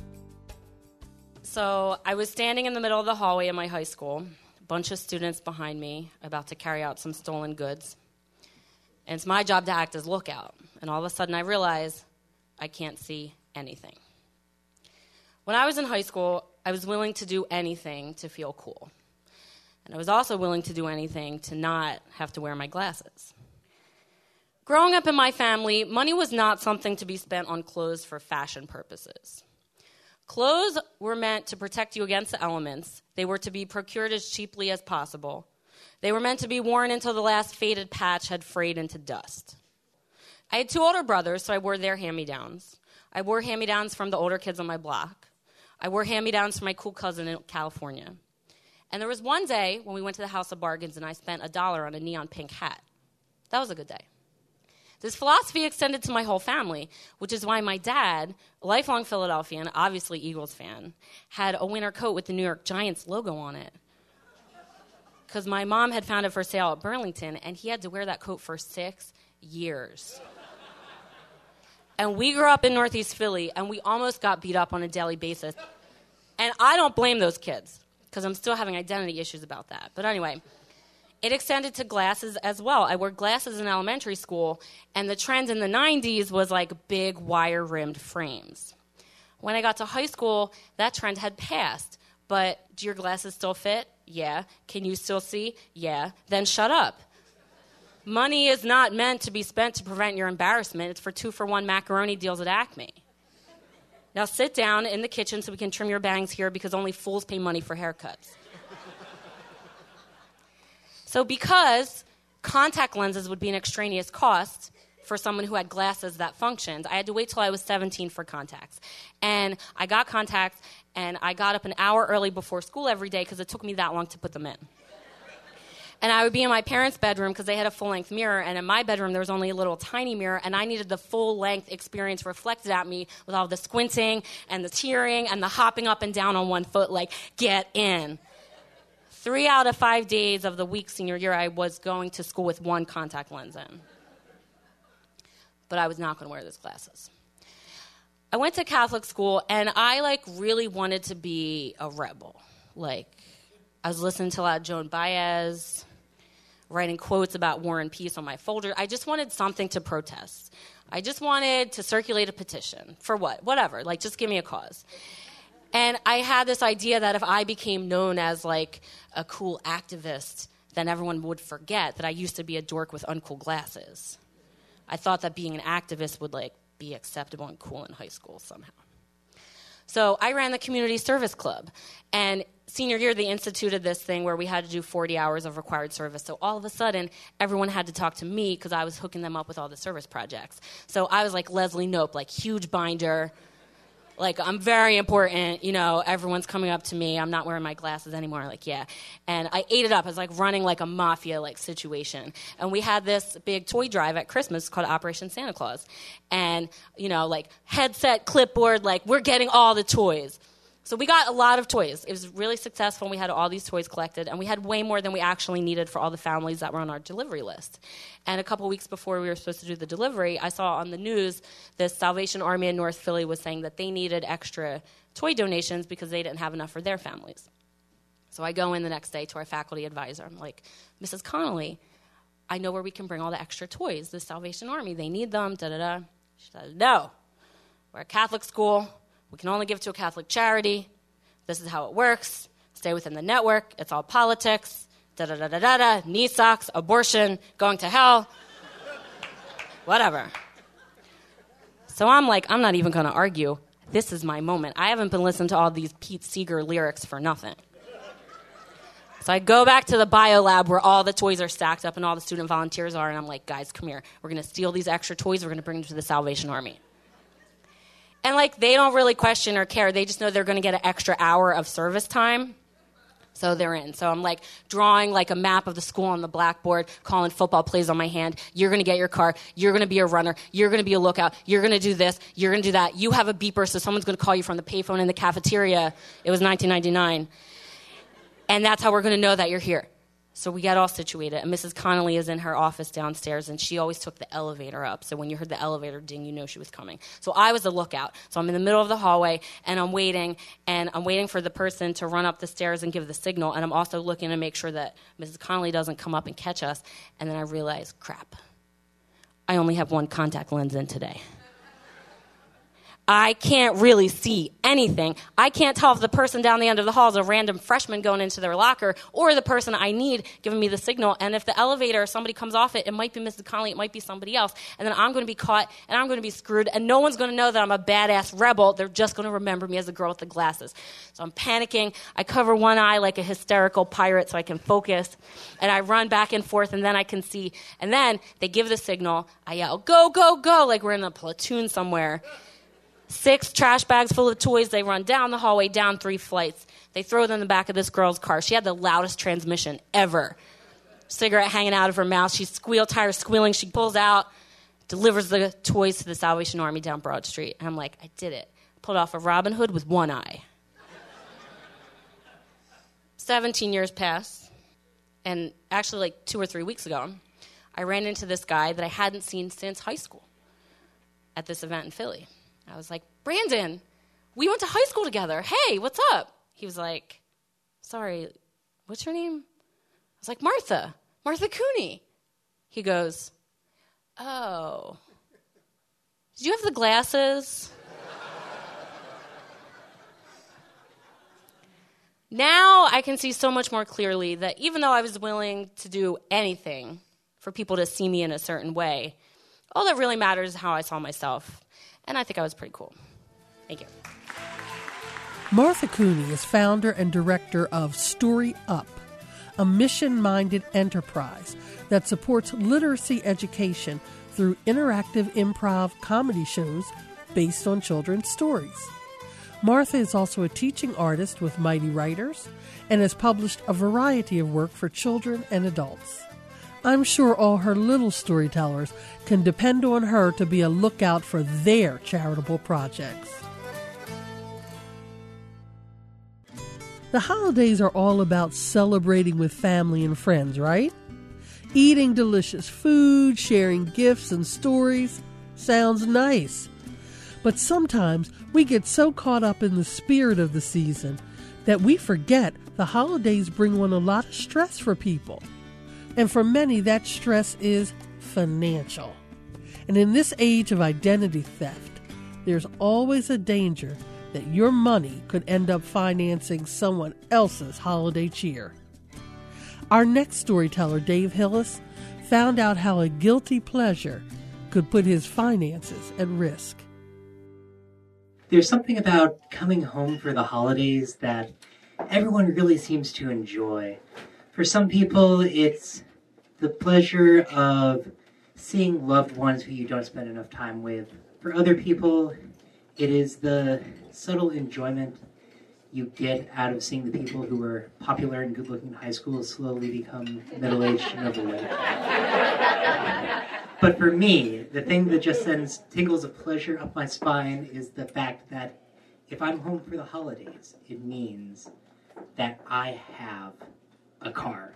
So I was standing in the middle of the hallway in my high school, a bunch of students behind me about to carry out some stolen goods. And it's my job to act as lookout. And all of a sudden I realize I can't see anything. When I was in high school, I was willing to do anything to feel cool. And I was also willing to do anything to not have to wear my glasses. Growing up in my family, money was not something to be spent on clothes for fashion purposes. Clothes were meant to protect you against the elements. They were to be procured as cheaply as possible. They were meant to be worn until the last faded patch had frayed into dust. I had two older brothers, so I wore their hand-me-downs. I wore hand-me-downs from the older kids on my block. I wore hand-me-downs from my cool cousin in California. And there was one day when we went to the House of Bargains and I spent a dollar on a neon pink hat. That was a good day. This philosophy extended to my whole family, which is why my dad, a lifelong Philadelphian, obviously Eagles fan, had a winter coat with the New York Giants logo on it. Because my mom had found it for sale at Burlington, and he had to wear that coat for six years. And we grew up in Northeast Philly, and we almost got beat up on a daily basis. And I don't blame those kids, because I'm still having identity issues about that. But anyway, it extended to glasses as well. I wore glasses in elementary school, and the trend in the nineties was like big wire-rimmed frames. When I got to high school, that trend had passed. But do your glasses still fit? Yeah. Can you still see? Yeah. Then shut up. Money is not meant to be spent to prevent your embarrassment. It's for two-for-one macaroni deals at Acme. Now sit down in the kitchen so we can trim your bangs here because only fools pay money for haircuts. So because contact lenses would be an extraneous cost for someone who had glasses that functioned, I had to wait till I was seventeen for contacts. And I got contacts, and I got up an hour early before school every day because it took me that long to put them in. And I would be in my parents' bedroom because they had a full-length mirror, and in my bedroom there was only a little tiny mirror, and I needed the full-length experience reflected at me with all the squinting and the tearing and the hopping up and down on one foot like, get in. Three out of five days of the week senior year, I was going to school with one contact lens in. But I was not going to wear those glasses. I went to Catholic school, and I, like, really wanted to be a rebel. Like, I was listening to a lot of Joan Baez, writing quotes about war and peace on my folder. I just wanted something to protest. I just wanted to circulate a petition. For what? Whatever. Like, just give me a cause. And I had this idea that if I became known as, like, a cool activist, then everyone would forget that I used to be a dork with uncool glasses. I thought that being an activist would, like, be acceptable and cool in high school somehow. So I ran the community service club. And senior year, they instituted this thing where we had to do forty hours of required service. So all of a sudden, everyone had to talk to me because I was hooking them up with all the service projects. So I was like Leslie Knope, like huge binder. Like, I'm very important, you know, everyone's coming up to me. I'm not wearing my glasses anymore. Like, yeah. And I ate it up. I was, like, running, like, a mafia-like situation. And we had this big toy drive at Christmas called Operation Santa Claus. And, you know, like, headset, clipboard, like, we're getting all the toys. So we got a lot of toys. It was really successful, and we had all these toys collected, and we had way more than we actually needed for all the families that were on our delivery list. And a couple weeks before we were supposed to do the delivery, I saw on the news the Salvation Army in North Philly was saying that they needed extra toy donations because they didn't have enough for their families. So I go in the next day to our faculty advisor. I'm like, Missus Connolly, I know where we can bring all the extra toys. The Salvation Army, they need them, da-da-da. She said, no, we're a Catholic school. We can only give to a Catholic charity. This is how it works. Stay within the network. It's all politics. Da-da-da-da-da-da. Knee socks, abortion, going to hell. Whatever. So I'm like, I'm not even going to argue. This is my moment. I haven't been listening to all these Pete Seeger lyrics for nothing. So I go back to the bio lab where all the toys are stacked up and all the student volunteers are, and I'm like, guys, come here. We're going to steal these extra toys. We're going to bring them to the Salvation Army. And, like, they don't really question or care. They just know they're going to get an extra hour of service time. So they're in. So I'm like drawing like a map of the school on the blackboard, calling football plays on my hand. You're going to get your car. You're going to be a runner. You're going to be a lookout. You're going to do this. You're going to do that. You have a beeper, so someone's going to call you from the payphone in the cafeteria. It was nineteen ninety-nine. And that's how we're going to know that you're here. So we got all situated. And Missus Connolly is in her office downstairs, and she always took the elevator up. So when you heard the elevator ding, you know she was coming. So I was the lookout. So I'm in the middle of the hallway, and I'm waiting, and I'm waiting for the person to run up the stairs and give the signal, and I'm also looking to make sure that Missus Connolly doesn't come up and catch us. And then I realize, crap, I only have one contact lens in today. I can't really see anything. I can't tell if the person down the end of the hall is a random freshman going into their locker or the person I need giving me the signal. And if the elevator, somebody comes off it, it might be Missus Connolly, it might be somebody else. And then I'm going to be caught and I'm going to be screwed. And no one's going to know that I'm a badass rebel. They're just going to remember me as the girl with the glasses. So I'm panicking. I cover one eye like a hysterical pirate so I can focus. And I run back and forth and then I can see. And then they give the signal. I yell, go, go, go, like we're in a platoon somewhere. Six trash bags full of toys. They run down the hallway, down three flights. They throw them in the back of this girl's car. She had the loudest transmission ever. Cigarette hanging out of her mouth. She's squeal, tired, squealing. She pulls out, delivers the toys to the Salvation Army down Broad Street. And I'm like, I did it. Pulled off a Robin Hood with one eye. seventeen years pass. And actually like two or three weeks ago, I ran into this guy that I hadn't seen since high school at this event in Philly. I was like, Brandon, we went to high school together. Hey, what's up? He was like, sorry, what's your name? I was like, Martha, Martha Cooney. He goes, oh, did you have the glasses? Now I can see so much more clearly that even though I was willing to do anything for people to see me in a certain way, all that really matters is how I saw myself. And I think I was pretty cool. Thank you. Martha Cooney is founder and director of Story Up, a mission-minded enterprise that supports literacy education through interactive improv comedy shows based on children's stories. Martha is also a teaching artist with Mighty Writers and has published a variety of work for children and adults. I'm sure all her little storytellers can depend on her to be a lookout for their charitable projects. The holidays are all about celebrating with family and friends, right? Eating delicious food, sharing gifts and stories. Sounds nice. But sometimes we get so caught up in the spirit of the season that we forget the holidays bring on a lot of stress for people. And for many, that stress is financial. And in this age of identity theft, there's always a danger that your money could end up financing someone else's holiday cheer. Our next storyteller, Dave Hillis, found out how a guilty pleasure could put his finances at risk. There's something about coming home for the holidays that everyone really seems to enjoy. For some people, it's the pleasure of seeing loved ones who you don't spend enough time with. For other people, it is the subtle enjoyment you get out of seeing the people who were popular and good-looking in high school slowly become middle-aged and overweight. But for me, the thing that just sends tingles of pleasure up my spine is the fact that if I'm home for the holidays, it means that I have a car.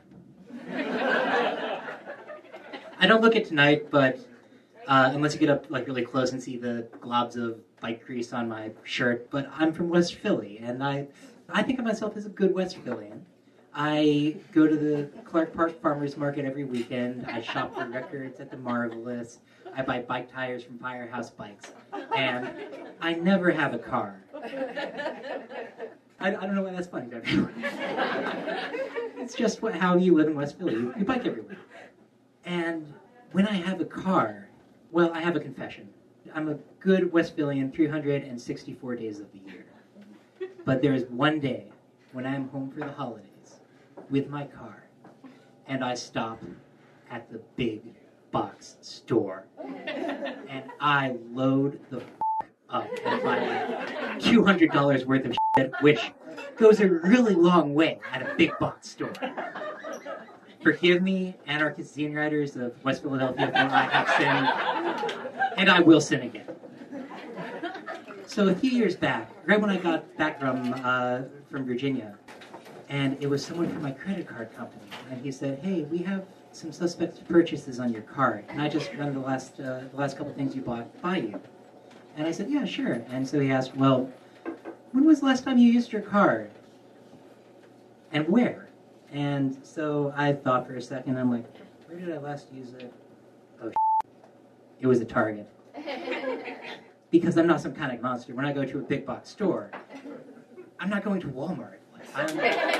I don't look at tonight, but uh, unless you get up like really close and see the globs of bike grease on my shirt, but I'm from West Philly, and I, I think of myself as a good West Phillian. I go to the Clark Park Farmers Market every weekend. I shop for records at the Marvelous. I buy bike tires from Firehouse Bikes, and I never have a car. I, I don't know why that's funny to everyone. It's just what, how you live in West Philly. You, you bike everywhere. And when I have a car, well, I have a confession. I'm a good West Phillian three hundred sixty-four days of the year. But there is one day when I am home for the holidays with my car, and I stop at the big box store, and I load the f- up and buy two hundred dollars worth of shit which goes a really long way at a big box store. Forgive me, anarchist zine writers of West Philadelphia, for I have sinned, and I will sin again. So a few years back, right when I got back from uh, from Virginia, and it was someone from my credit card company, and he said, "Hey, we have some suspect purchases on your card. Can I just run the last uh, the last couple things you bought by you?" And I said, "Yeah, sure." And so he asked, "Well, when was the last time you used your card? And where?" And so I thought for a second. I'm like, "Where did I last use it?" Oh, shit. It was a Target. Because I'm not some kind of monster. When I go to a big box store, I'm not going to Walmart. I'm,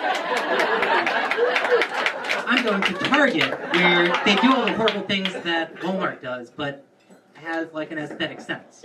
I'm going to Target, where they do all the horrible things that Walmart does, but have like an aesthetic sense.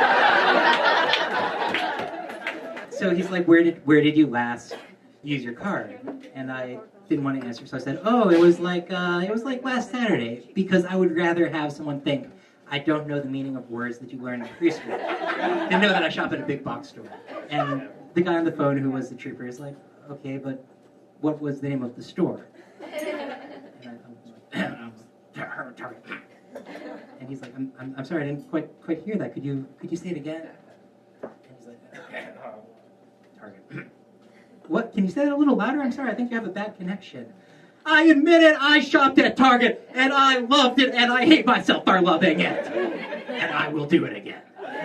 So he's like, where did where did you last use your card? And I didn't want to answer, so I said, oh, it was like uh, it was like last Saturday, because I would rather have someone think I don't know the meaning of words that you learn in preschool than know that I shop at a big box store. And the guy on the phone who was the trooper is like, okay, but what was the name of the store? And I, I'm like, Target. And he's like, I'm, I'm, I'm sorry, I didn't quite quite hear that. Could you could you say it again? And he's like, Target. What? Can you say that a little louder? I'm sorry, I think you have a bad connection. I admit it, I shopped at Target, and I loved it, and I hate myself for loving it. And I will do it again.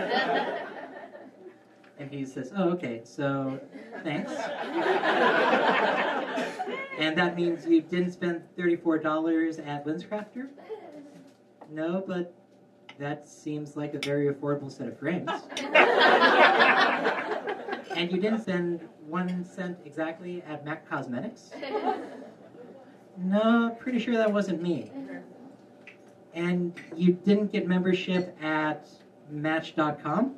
And he says, oh, okay, so thanks. And that means you didn't spend thirty-four dollars at LensCrafter? No, but that seems like a very affordable set of frames. And you didn't spend one cent exactly at MAC Cosmetics? No, pretty sure that wasn't me. And you didn't get membership at Match dot com?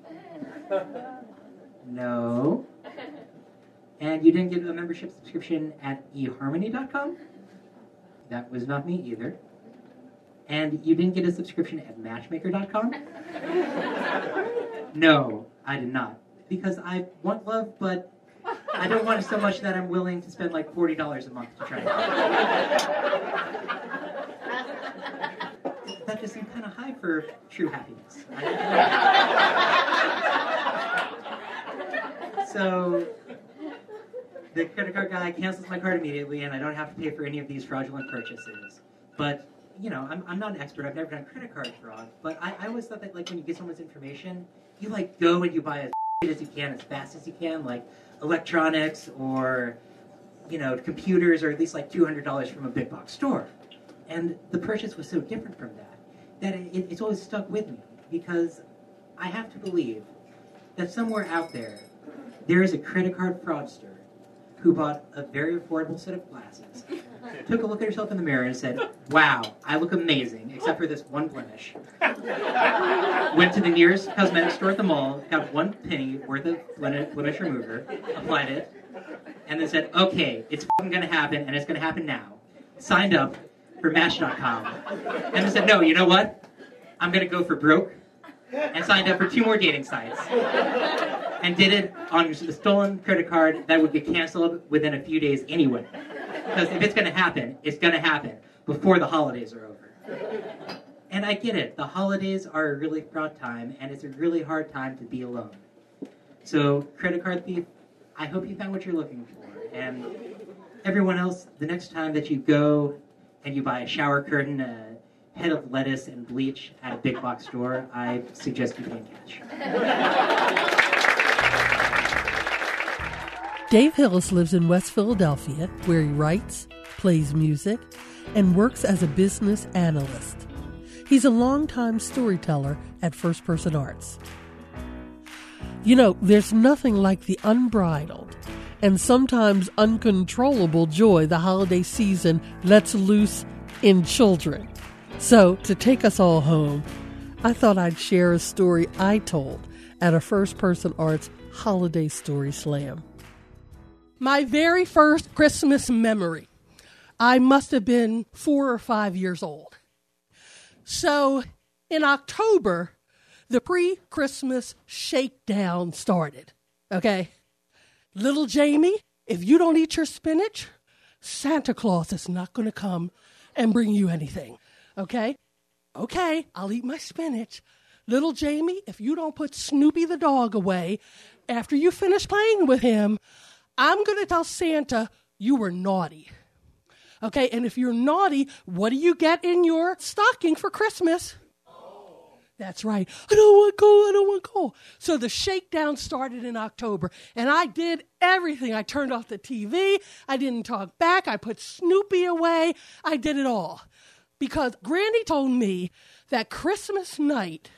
No. And you didn't get a membership subscription at e harmony dot com? That was not me either. And you didn't get a subscription at Matchmaker dot com? No, I did not. Because I want love, but I don't want it so much that I'm willing to spend like forty dollars a month to try it. That just seemed kind of high for true happiness. So the credit card guy cancels my card immediately, and I don't have to pay for any of these fraudulent purchases. But, you know, I'm, I'm not an expert. I've never done credit card fraud. But I, I always thought that, like, when you get someone's information, you, like, go and you buy as as you can, as fast as you can, like electronics or, you know, computers, or at least like two hundred dollars from a big box store. And the purchase was so different from that, that it, it's always stuck with me, because I have to believe that somewhere out there, there is a credit card fraudster who bought a very affordable set of glasses, took a look at herself in the mirror and said, wow, I look amazing, except for this one blemish. Went to the nearest cosmetic store at the mall, got one penny worth of blemish remover, applied it, and then said, okay, it's fucking going to happen, and it's going to happen now. Signed up for Match dot com. And then said, no, you know what? I'm going to go for broke, and signed up for two more dating sites. And did it on a stolen credit card that would get canceled within a few days anyway. Because if it's going to happen, it's going to happen before the holidays are over. And I get it. The holidays are a really fraught time, and it's a really hard time to be alone. So, credit card thief, I hope you found what you're looking for. And everyone else, the next time that you go and you buy a shower curtain, a head of lettuce, and bleach at a big box store, I suggest you pay in cash. Dave Hillis lives in West Philadelphia, where he writes, plays music, and works as a business analyst. He's a longtime storyteller at First Person Arts. You know, there's nothing like the unbridled and sometimes uncontrollable joy the holiday season lets loose in children. So, to take us all home, I thought I'd share a story I told at a First Person Arts Holiday Story Slam. My very first Christmas memory. I must have been four or five years old. So in October, the pre-Christmas shakedown started, okay? Little Jamie, if you don't eat your spinach, Santa Claus is not going to come and bring you anything, okay? Okay, I'll eat my spinach. Little Jamie, if you don't put Snoopy the dog away after you finish playing with him, I'm going to tell Santa you were naughty. Okay, and if you're naughty, what do you get in your stocking for Christmas? That's right. I don't want coal. I don't want coal. So the shakedown started in October, and I did everything. I turned off the T V. I didn't talk back. I put Snoopy away. I did it all because Granny told me that Christmas night,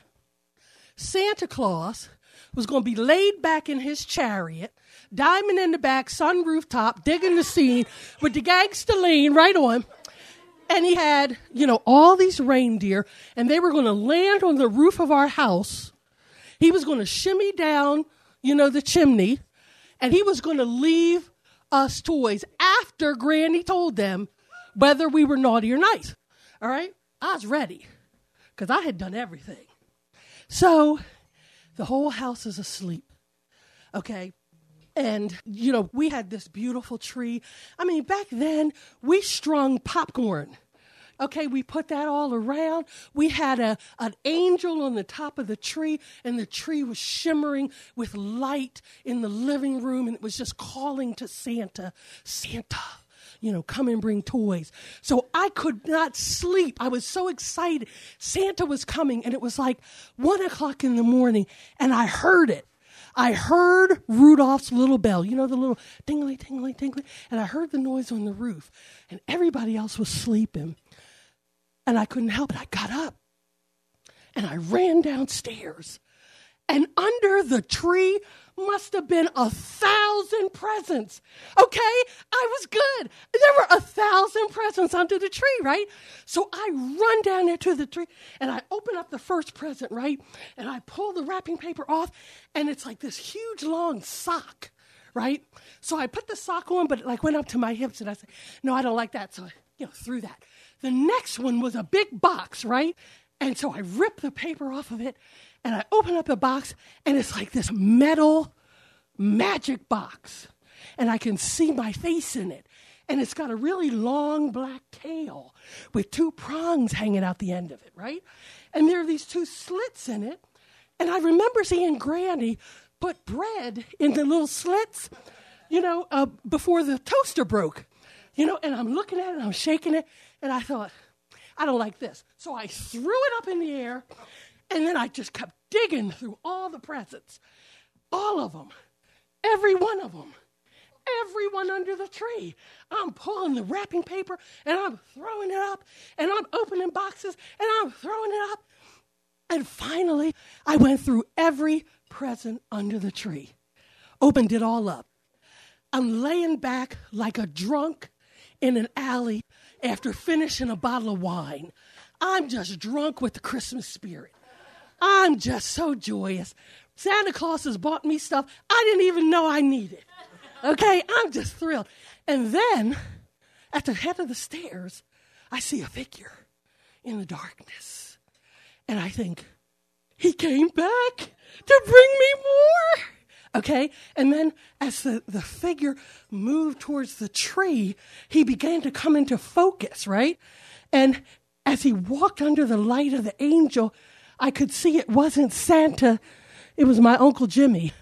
Santa Claus was going to be laid back in his chariot, diamond in the back, sunroof top, digging the scene with the gangster lean right on. And he had, you know, all these reindeer, and they were going to land on the roof of our house. He was going to shimmy down, you know, the chimney, and he was going to leave us toys after Granny told them whether we were naughty or nice. All right? I was ready because I had done everything. So the whole house is asleep, okay? And, you know, we had this beautiful tree. I mean, back then, we strung popcorn. Okay, we put that all around. We had a an angel on the top of the tree, and the tree was shimmering with light in the living room, and it was just calling to Santa, Santa, you know, come and bring toys. So I could not sleep. I was so excited. Santa was coming, and it was like one o'clock in the morning, and I heard it. I heard Rudolph's little bell, you know, the little tingly, tingly, tingly, and I heard the noise on the roof, and everybody else was sleeping, and I couldn't help it. I got up, and I ran downstairs, and under the tree must have been a thousand presents, okay? I was good. There were a thousand presents under the tree, right? So I run down there to the tree, and I open up the first present, right? And I pull the wrapping paper off, and it's like this huge, long sock, right? So I put the sock on, but it like went up to my hips, and I said, no, I don't like that. So I, you know, threw that. The next one was a big box, right? And so I ripped the paper off of it, and I open up the box, and it's like this metal magic box. And I can see my face in it. And it's got a really long black tail with two prongs hanging out the end of it, right? And there are these two slits in it. And I remember seeing Granny put bread in the little slits, you know, uh, before the toaster broke. You know, and I'm looking at it, and I'm shaking it, and I thought, I don't like this. So I threw it up in the air, and then I just kept digging through all the presents, all of them, every one of them, everyone under the tree. I'm pulling the wrapping paper, and I'm throwing it up, and I'm opening boxes, and I'm throwing it up. And finally, I went through every present under the tree, opened it all up. I'm laying back like a drunk in an alley after finishing a bottle of wine. I'm just drunk with the Christmas spirit. I'm just so joyous. Santa Claus has bought me stuff I didn't even know I needed. Okay, I'm just thrilled. And then, at the head of the stairs, I see a figure in the darkness. And I think, he came back to bring me more. Okay, and then as the, the figure moved towards the tree, he began to come into focus, right? And as he walked under the light of the angel, I could see it wasn't Santa, it was my Uncle Jimmy.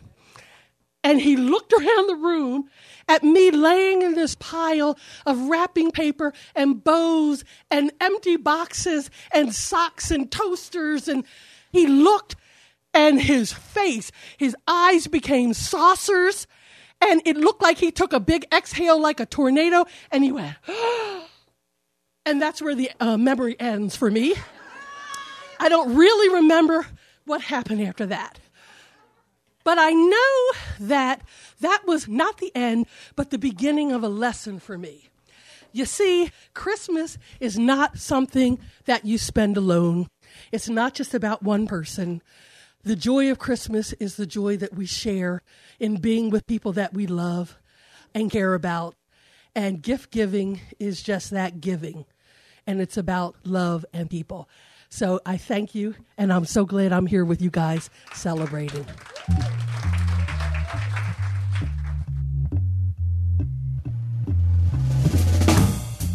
And he looked around the room at me laying in this pile of wrapping paper and bows and empty boxes and socks and toasters, and he looked. And his face, his eyes became saucers, and it looked like he took a big exhale like a tornado, and he went, and that's where the uh, memory ends for me. I don't really remember what happened after that. But I know that that was not the end, but the beginning of a lesson for me. You see, Christmas is not something that you spend alone. It's not just about one person. The joy of Christmas is the joy that we share in being with people that we love and care about. And gift giving is just that, giving. And it's about love and people. So I thank you, and I'm so glad I'm here with you guys celebrating.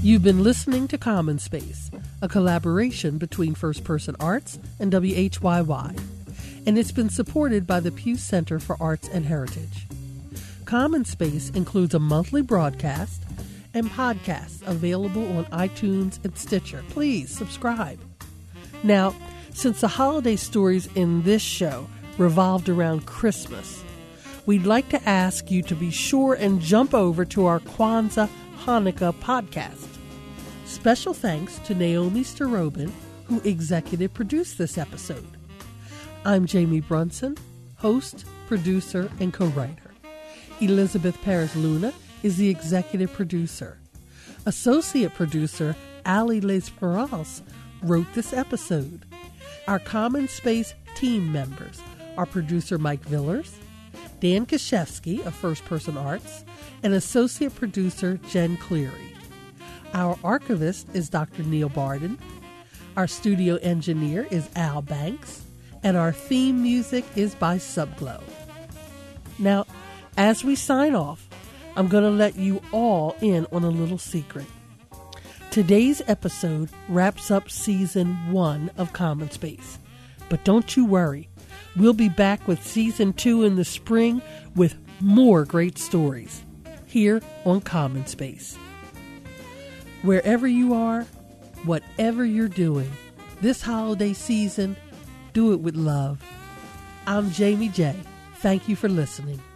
You've been listening to Common Space, a collaboration between First Person Arts and W H Y Y, and it's been supported by the Pew Center for Arts and Heritage. Common Space includes a monthly broadcast and podcasts available on iTunes and Stitcher. Please subscribe. Now, since the holiday stories in this show revolved around Christmas, we'd like to ask you to be sure and jump over to our Kwanzaa Hanukkah podcast. Special thanks to Naomi Starobin, who executive produced this episode. I'm Jamie Brunson, host, producer, and co-writer. Elizabeth Perez-Luna is the executive producer. Associate producer Ali Lesperance wrote this episode. Our Common Space team members are producer Mike Villers, Dan Kashevsky of First Person Arts, and associate producer Jen Cleary. Our archivist is Doctor Neil Barden. Our studio engineer is Al Banks. And our theme music is by Subglow. Now, as we sign off, I'm going to let you all in on a little secret. Today's episode wraps up season one of Common Space. But don't you worry. We'll be back with season two in the spring with more great stories here on Common Space. Wherever you are, whatever you're doing, this holiday season, do it with love. I'm Jamie J. Thank you for listening.